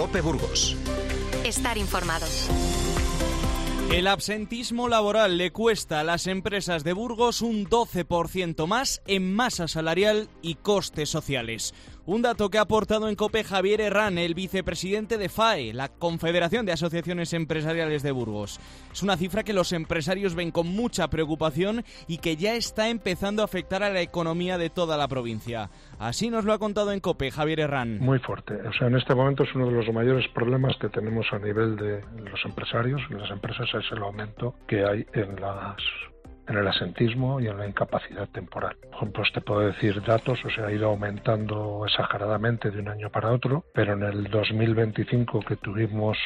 COPE Burgos. Estar informado. El absentismo laboral le cuesta a las empresas de Burgos un 12% más en masa salarial y costes sociales. Un dato que ha aportado en COPE Javier Herrán, el vicepresidente de FAE, la Confederación de Asociaciones Empresariales de Burgos. Es una cifra que los empresarios ven con mucha preocupación y que ya está empezando a afectar a la economía de toda la provincia. Así nos lo ha contado en COPE Javier Herrán. Muy fuerte. O sea, en este momento es uno de los mayores problemas que tenemos a nivel de los empresarios y las empresas, es el aumento que hay en el asentismo y en la incapacidad temporal. Por ejemplo, te puedo decir datos, o sea, ha ido aumentando exageradamente de un año para otro, pero en el 2025 que tuvimos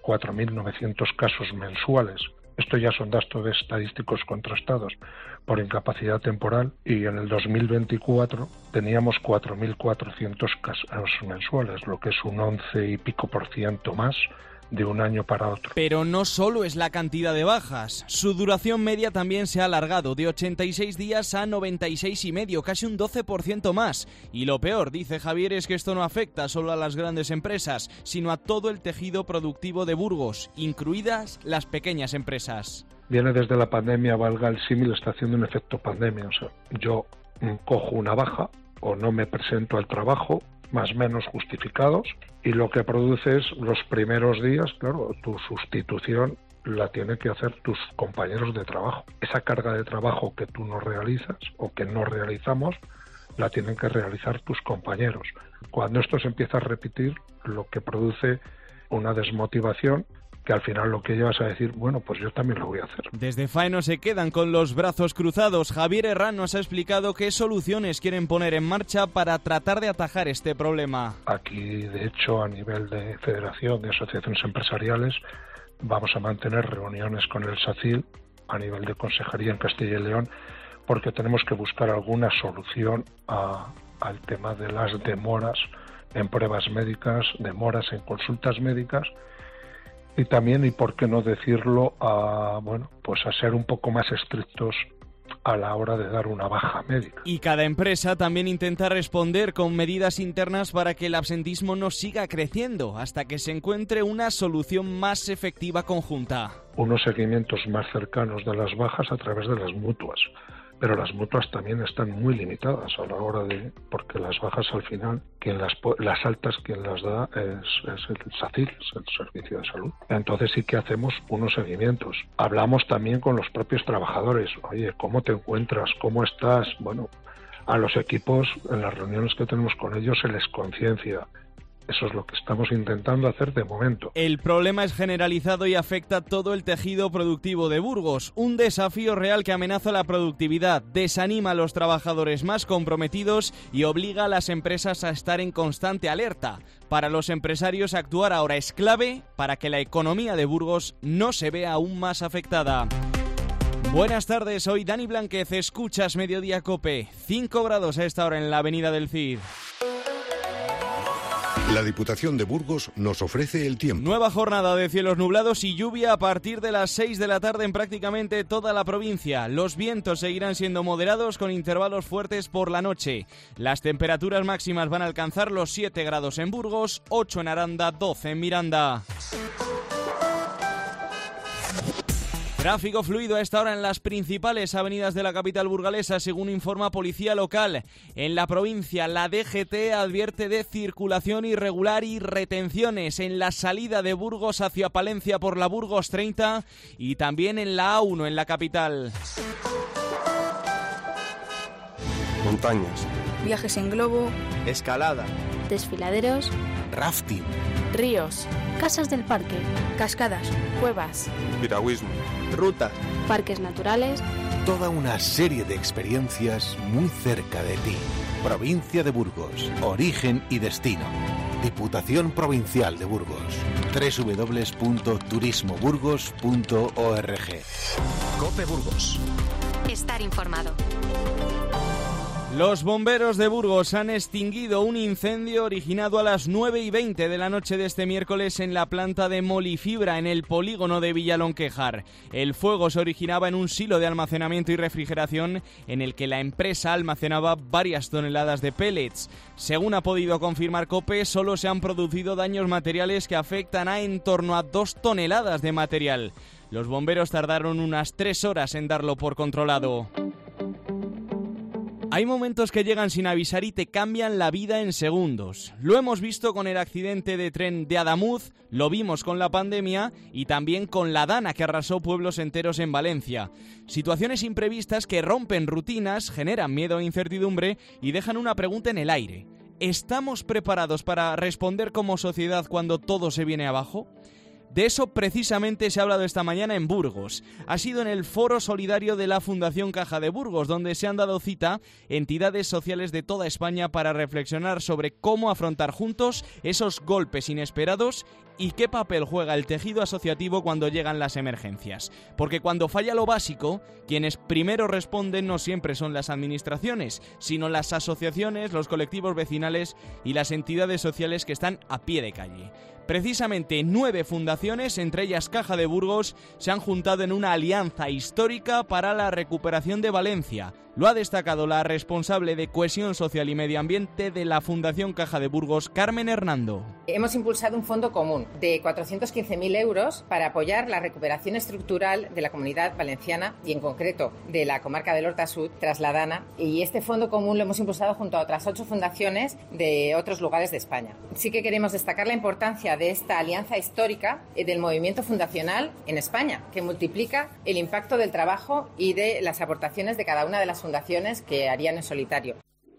4.900 casos mensuales, esto ya son datos estadísticos contrastados por incapacidad temporal, y en el 2024 teníamos 4.400 casos mensuales, lo que es un 11 y pico % más de un año para otro. Pero no solo es la cantidad de bajas, su duración media también se ha alargado de 86 días a 96 y medio, casi un 12% más. Y lo peor, dice Javier, es que esto no afecta solo a las grandes empresas, sino a todo el tejido productivo de Burgos, incluidas las pequeñas empresas. Viene desde la pandemia, valga el símil, está haciendo un efecto pandemia. O sea, yo cojo una baja o no me presento al trabajo, más o menos justificados, y lo que produce es los primeros días, claro, tu sustitución la tienen que hacer tus compañeros de trabajo. Esa carga de trabajo que tú no realizas o que no realizamos, la tienen que realizar tus compañeros. Cuando esto se empieza a repetir, lo que produce una desmotivación, que al final lo que llevas a decir, bueno, pues yo también lo voy a hacer. Desde FAE no se quedan con los brazos cruzados. Javier Herrán nos ha explicado qué soluciones quieren poner en marcha para tratar de atajar este problema. Aquí, de hecho, a nivel de Federación de Asociaciones Empresariales, vamos a mantener reuniones con el SACIL a nivel de consejería en Castilla y León, porque tenemos que buscar alguna solución al tema de las demoras en pruebas médicas, demoras en consultas médicas, y también, y por qué no decirlo, a ser un poco más estrictos a la hora de dar una baja médica. Y cada empresa también intenta responder con medidas internas para que el absentismo no siga creciendo, hasta que se encuentre una solución más efectiva conjunta. Unos seguimientos más cercanos de las bajas a través de las mutuas. Pero las mutuas también están muy limitadas a la hora de, porque las bajas al final, las altas quien las da es el SACIL, es el Servicio de Salud. Entonces sí que hacemos unos seguimientos. Hablamos también con los propios trabajadores. Oye, ¿cómo te encuentras? ¿Cómo estás? Bueno, a los equipos, en las reuniones que tenemos con ellos, se les conciencia. Eso es lo que estamos intentando hacer de momento. El problema es generalizado y afecta todo el tejido productivo de Burgos. Un desafío real que amenaza la productividad, desanima a los trabajadores más comprometidos y obliga a las empresas a estar en constante alerta. Para los empresarios, actuar ahora es clave para que la economía de Burgos no se vea aún más afectada. Buenas tardes, soy Dani Blánquez, escuchas Mediodía COPE. 5 grados a esta hora en la avenida del Cid. La Diputación de Burgos nos ofrece el tiempo. Nueva jornada de cielos nublados y lluvia a partir de las 6 de la tarde en prácticamente toda la provincia. Los vientos seguirán siendo moderados con intervalos fuertes por la noche. Las temperaturas máximas van a alcanzar los 7 grados en Burgos, 8 en Aranda, 12 en Miranda. Tráfico fluido a esta hora en las principales avenidas de la capital burgalesa, según informa Policía Local. En la provincia, la DGT advierte de circulación irregular y retenciones en la salida de Burgos hacia Palencia por la Burgos 30 y también en la A1 en la capital. Montañas. Viajes en globo. Escalada. Desfiladeros. Rafting. Ríos. Casas del parque. Cascadas. Cuevas. Piragüismo. Rutas. Parques naturales. Toda una serie de experiencias muy cerca de ti. Provincia de Burgos. Origen y destino. Diputación Provincial de Burgos. www.turismoburgos.org. COPE Burgos. Estar informado. Los bomberos de Burgos han extinguido un incendio originado a las 9:20 de la noche de este miércoles en la planta de Molifibra, en el polígono de Villalonquejar. El fuego se originaba en un silo de almacenamiento y refrigeración en el que la empresa almacenaba varias toneladas de pellets. Según ha podido confirmar COPE, solo se han producido daños materiales que afectan a en torno a 2 toneladas de material. Los bomberos tardaron unas 3 horas en darlo por controlado. Hay momentos que llegan sin avisar y te cambian la vida en segundos. Lo hemos visto con el accidente de tren de Adamuz, lo vimos con la pandemia y también con la Dana, que arrasó pueblos enteros en Valencia. Situaciones imprevistas que rompen rutinas, generan miedo e incertidumbre y dejan una pregunta en el aire. ¿Estamos preparados para responder como sociedad cuando todo se viene abajo? De eso precisamente se ha hablado esta mañana en Burgos. Ha sido en el Foro Solidario de la Fundación Caja de Burgos, donde se han dado cita entidades sociales de toda España para reflexionar sobre cómo afrontar juntos esos golpes inesperados y qué papel juega el tejido asociativo cuando llegan las emergencias. Porque cuando falla lo básico, quienes primero responden no siempre son las administraciones, sino las asociaciones, los colectivos vecinales y las entidades sociales que están a pie de calle. Precisamente 9 fundaciones, entre ellas Caja de Burgos, se han juntado en una alianza histórica para la recuperación de Valencia. Lo ha destacado la responsable de Cohesión Social y Medio Ambiente de la Fundación Caja de Burgos, Carmen Hernando. Hemos impulsado un fondo común de 415.000 euros para apoyar la recuperación estructural de la Comunidad Valenciana y en concreto de la comarca del Horta Sud tras la Dana, y este fondo común lo hemos impulsado junto a otras 8 fundaciones de otros lugares de España. Sí que queremos destacar la importancia de esta alianza histórica del movimiento fundacional en España, que multiplica el impacto del trabajo y de las aportaciones de cada una de las fundaciones que harían en solitario.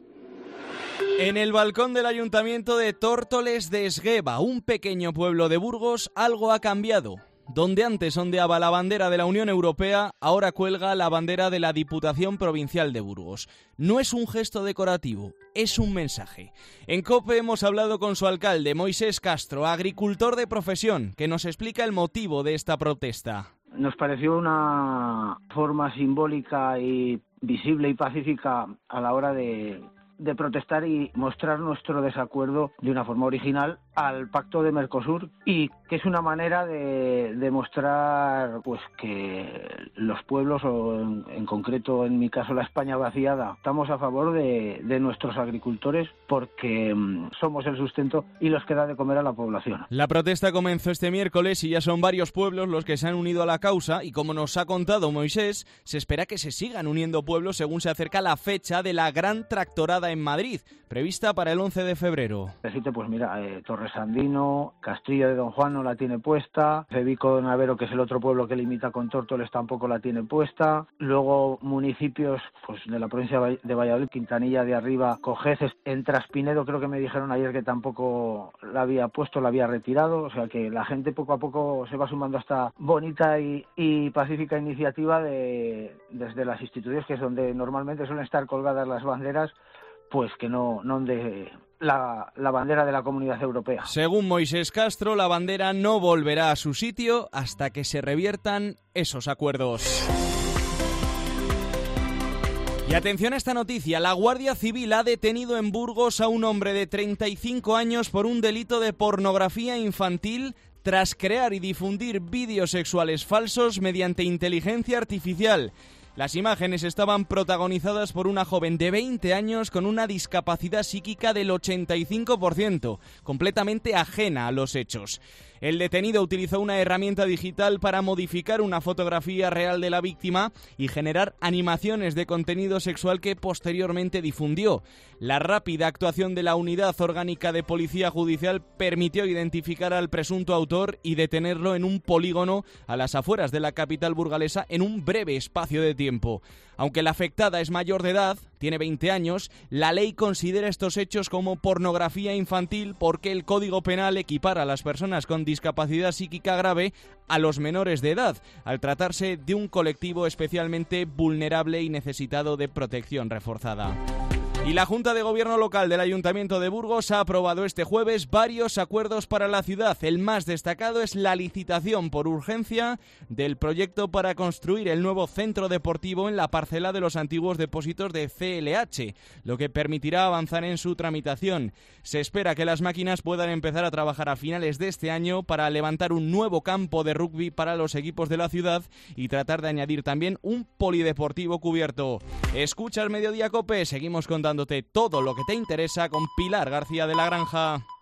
En el balcón del Ayuntamiento de Tórtoles de Esgueva, un pequeño pueblo de Burgos, algo ha cambiado. Donde antes ondeaba la bandera de la Unión Europea, ahora cuelga la bandera de la Diputación Provincial de Burgos. No es un gesto decorativo, es un mensaje. En COPE hemos hablado con su alcalde, Moisés Castro, agricultor de profesión, que nos explica el motivo de esta protesta. Nos pareció una forma simbólica y visible y pacífica a la hora de protestar y mostrar nuestro desacuerdo de una forma original al Pacto de Mercosur, y que es una manera de demostrar pues que los pueblos, o en concreto en mi caso la España vaciada, estamos a favor de nuestros agricultores porque somos el sustento y los que da de comer a la población. La protesta comenzó este miércoles y ya son varios pueblos los que se han unido a la causa, y como nos ha contado Moisés, se espera que se sigan uniendo pueblos según se acerca la fecha de la gran tractorada en Madrid, prevista para el 11 de febrero. Pues mira, Torresandino, Castillo de Don Juan no la tiene puesta, Cebico de Navero, que es el otro pueblo que limita con Tórtoles, tampoco la tiene puesta. Luego municipios pues de la provincia de Valladolid, Quintanilla de Arriba, Cojeces, en Traspinedo creo que me dijeron ayer que tampoco la había puesto, la había retirado. O sea que la gente poco a poco se va sumando a esta bonita y pacífica iniciativa desde las instituciones, que es donde normalmente suelen estar colgadas las banderas, pues que no de la bandera de la Comunidad Europea. Según Moisés Castro, la bandera no volverá a su sitio hasta que se reviertan esos acuerdos. Y atención a esta noticia, la Guardia Civil ha detenido en Burgos a un hombre de 35 años por un delito de pornografía infantil tras crear y difundir vídeos sexuales falsos mediante inteligencia artificial. Las imágenes estaban protagonizadas por una joven de 20 años con una discapacidad psíquica del 85%, completamente ajena a los hechos. El detenido utilizó una herramienta digital para modificar una fotografía real de la víctima y generar animaciones de contenido sexual que posteriormente difundió. La rápida actuación de la Unidad Orgánica de Policía Judicial permitió identificar al presunto autor y detenerlo en un polígono a las afueras de la capital burgalesa en un breve espacio de tiempo. Aunque la afectada es mayor de edad, tiene 20 años, la ley considera estos hechos como pornografía infantil porque el Código Penal equipara a las personas con discapacidad psíquica grave a los menores de edad, al tratarse de un colectivo especialmente vulnerable y necesitado de protección reforzada. Y la Junta de Gobierno Local del Ayuntamiento de Burgos ha aprobado este jueves varios acuerdos para la ciudad. El más destacado es la licitación por urgencia del proyecto para construir el nuevo centro deportivo en la parcela de los antiguos depósitos de CLH, lo que permitirá avanzar en su tramitación. Se espera que las máquinas puedan empezar a trabajar a finales de este año para levantar un nuevo campo de rugby para los equipos de la ciudad y tratar de añadir también un polideportivo cubierto. Escuchas Mediodía Cope, seguimos contándote todo lo que te interesa con Pilar García de la Granja.